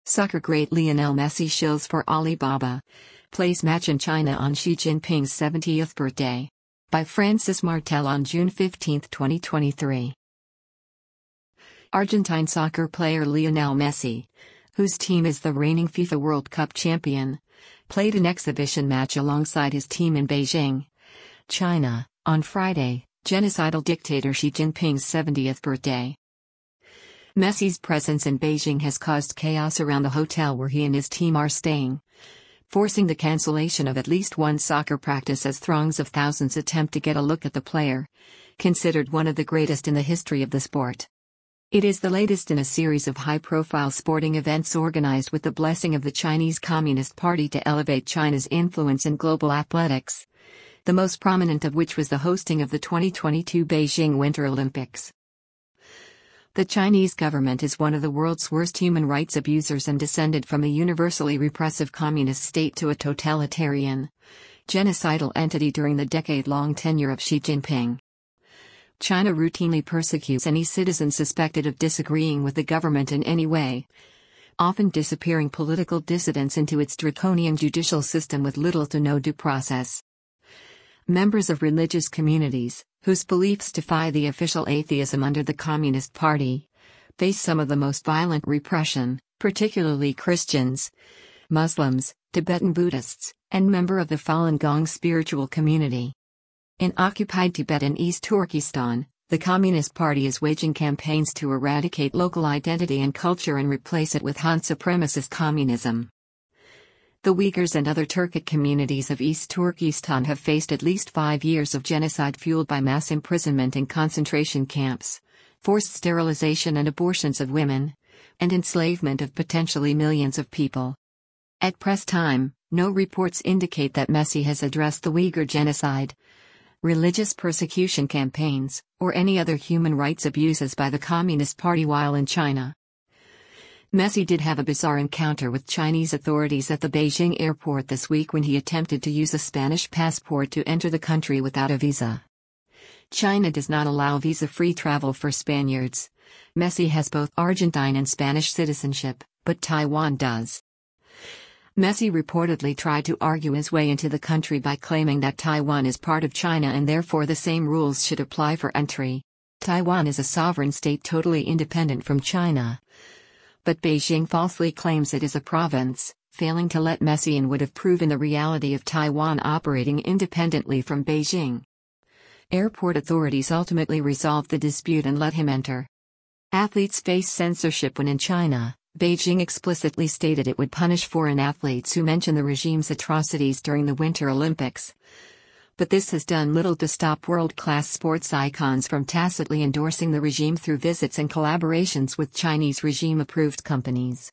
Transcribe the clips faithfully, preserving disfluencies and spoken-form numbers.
Soccer great Lionel Messi shills for Alibaba. Plays match in China on Xi Jinping's seventieth birthday. By Francis Martel on June fifteenth, twenty twenty-three. Argentine soccer player Lionel Messi, whose team is the reigning FIFA World Cup champion, played an exhibition match alongside his team in Beijing, China, on Friday, genocidal dictator Xi Jinping's seventieth birthday. Messi's presence in Beijing has caused chaos around the hotel where he and his team are staying, forcing the cancellation of at least one soccer practice as throngs of thousands attempt to get a look at the player, considered one of the greatest in the history of the sport. It is the latest in a series of high-profile sporting events organized with the blessing of the Chinese Communist Party to elevate China's influence in global athletics, the most prominent of which was the hosting of the twenty twenty-two Beijing Winter Olympics. The Chinese government is one of the world's worst human rights abusers and descended from a universally repressive communist state to a totalitarian, genocidal entity during the decade-long tenure of Xi Jinping. China routinely persecutes any citizen suspected of disagreeing with the government in any way, often disappearing political dissidents into its draconian judicial system with little to no due process. Members of religious communities, whose beliefs defy the official atheism under the Communist Party, face some of the most violent repression, particularly Christians, Muslims, Tibetan Buddhists, and members of the Falun Gong spiritual community. In occupied Tibet and East Turkestan, the Communist Party is waging campaigns to eradicate local identity and culture and replace it with Han supremacist communism. The Uyghurs and other Turkic communities of East Turkestan have faced at least five years of genocide fueled by mass imprisonment in concentration camps, forced sterilization and abortions of women, and enslavement of potentially millions of people. At press time, no reports indicate that Messi has addressed the Uyghur genocide, religious persecution campaigns, or any other human rights abuses by the Communist Party while in China. Messi did have a bizarre encounter with Chinese authorities at the Beijing airport this week when he attempted to use a Spanish passport to enter the country without a visa. China does not allow visa-free travel for Spaniards. Messi has both Argentine and Spanish citizenship, but Taiwan does. Messi reportedly tried to argue his way into the country by claiming that Taiwan is part of China and therefore the same rules should apply for entry. Taiwan is a sovereign state totally independent from China, but Beijing falsely claims it is a province. Failing to let Messi in would have proven the reality of Taiwan operating independently from Beijing. Airport authorities ultimately resolved the dispute and let him enter. Athletes face censorship when in China. Beijing explicitly stated it would punish foreign athletes who mention the regime's atrocities during the Winter Olympics. But this has done little to stop world-class sports icons from tacitly endorsing the regime through visits and collaborations with Chinese regime-approved companies.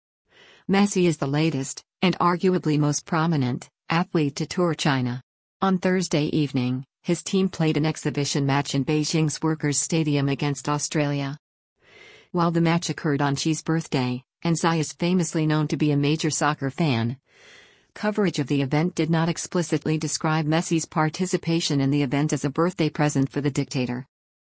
Messi is the latest, and arguably most prominent, athlete to tour China. On Thursday evening, his team played an exhibition match in Beijing's Workers' Stadium against Australia. While the match occurred on Xi's birthday, and Xi is famously known to be a major soccer fan, coverage of the event did not explicitly describe Messi's participation in the event as a birthday present for the dictator.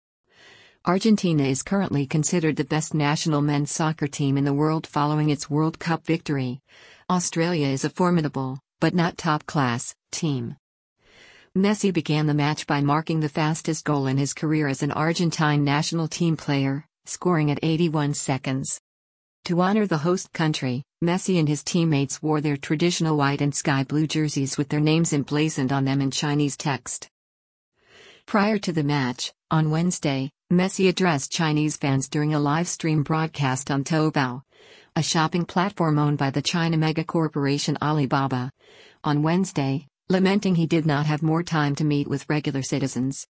Argentina is currently considered the best national men's soccer team in the world following its World Cup victory. Australia is a formidable, but not top-class, team. Messi began the match by marking the fastest goal in his career as an Argentine national team player, scoring at eighty-one seconds. To honor the host country, Messi and his teammates wore their traditional white and sky blue jerseys with their names emblazoned on them in Chinese text. Prior to the match, on Wednesday, Messi addressed Chinese fans during a live stream broadcast on Taobao, a shopping platform owned by the China megacorporation Alibaba, on Wednesday, lamenting he did not have more time to meet with regular citizens.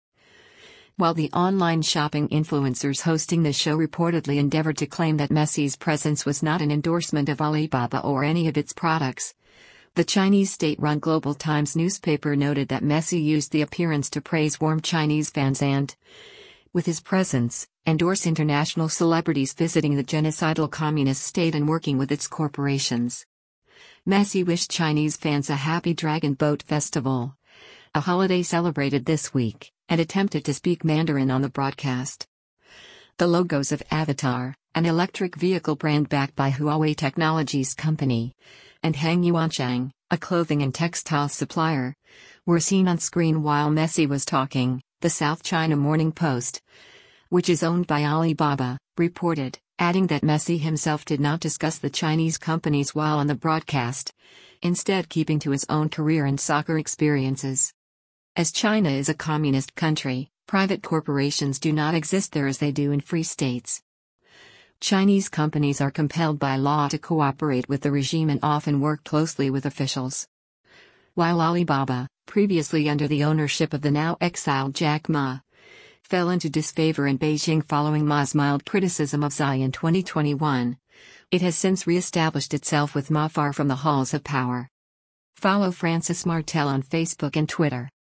While the online shopping influencers hosting the show reportedly endeavored to claim that Messi's presence was not an endorsement of Alibaba or any of its products, the Chinese state-run Global Times newspaper noted that Messi used the appearance to praise warm Chinese fans and, with his presence, endorse international celebrities visiting the genocidal communist state and working with its corporations. Messi wished Chinese fans a happy Dragon Boat Festival, a holiday celebrated this week, and attempted to speak Mandarin on the broadcast. The logos of Avatar, an electric vehicle brand backed by Huawei Technologies Company, and Heng Yuanchang, a clothing and textile supplier, were seen on screen while Messi was talking, the South China Morning Post, which is owned by Alibaba, reported, adding that Messi himself did not discuss the Chinese companies while on the broadcast, instead keeping to his own career and soccer experiences. As China is a communist country, private corporations do not exist there as they do in free states. Chinese companies are compelled by law to cooperate with the regime and often work closely with officials. While Alibaba, previously under the ownership of the now exiled Jack Ma, fell into disfavor in Beijing following Ma's mild criticism of Xi in twenty twenty-one, it has since re-established itself with Ma far from the halls of power. Follow Francis Martel on Facebook and Twitter.